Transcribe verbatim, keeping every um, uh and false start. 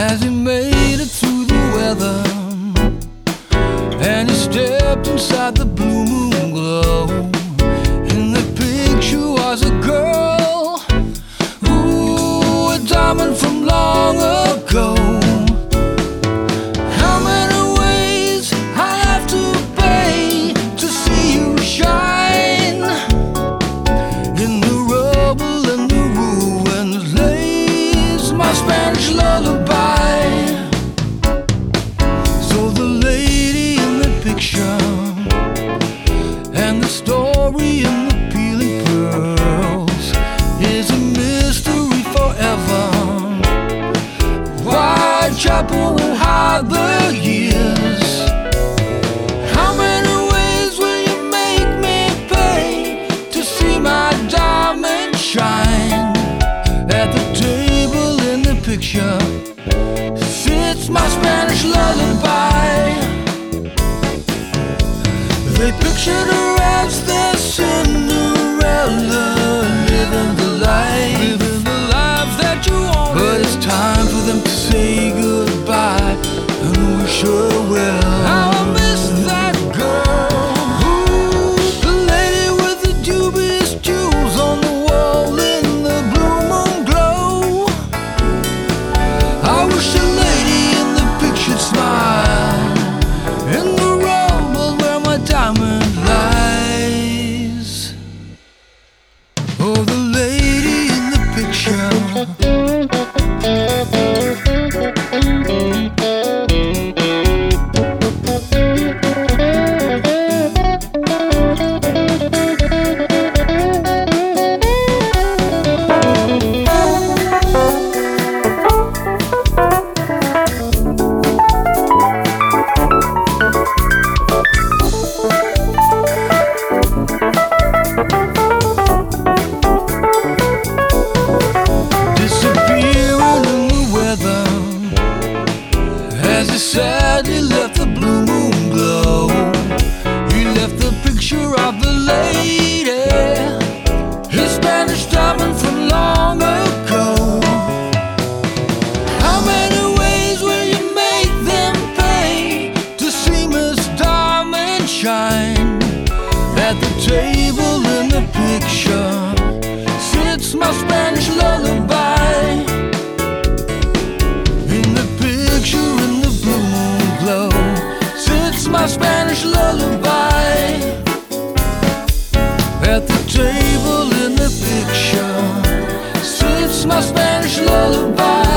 as he made it through the weather, and he stepped inside the blue moon glow. In the picture was a girl, ooh, a diamond from long ago. How many ways I have to pay to see you shine? In the rubble and the ruins lays my Spanish lullaby. So the lady in the picture and the story in the peeling pearls is a mystery forever. Whitechapel will hide the years. How many ways will you make me pay to see my diamond shine? At the table in the picture sits my Spanish lullaby. They pictured her as their Cinderella, living the life, living the life that you wanted. But it's time for them to say goodbye and wish her well. How I miss that girl, ooh, the lady with the dubious jewels on the wall in the blue moon glow. I wish the lady in the picture'd smile in the rubble where my diamond lies. Oh, the lady in the picture. As he sadly left the blue moon glow, he left the picture of the lady, his Spanish diamond from long ago. How many ways will you make them pay to see Miss Diamond shine? At the table in the picture sits my Spanish lullaby. My Spanish lullaby. At the table in the picture sits my Spanish lullaby.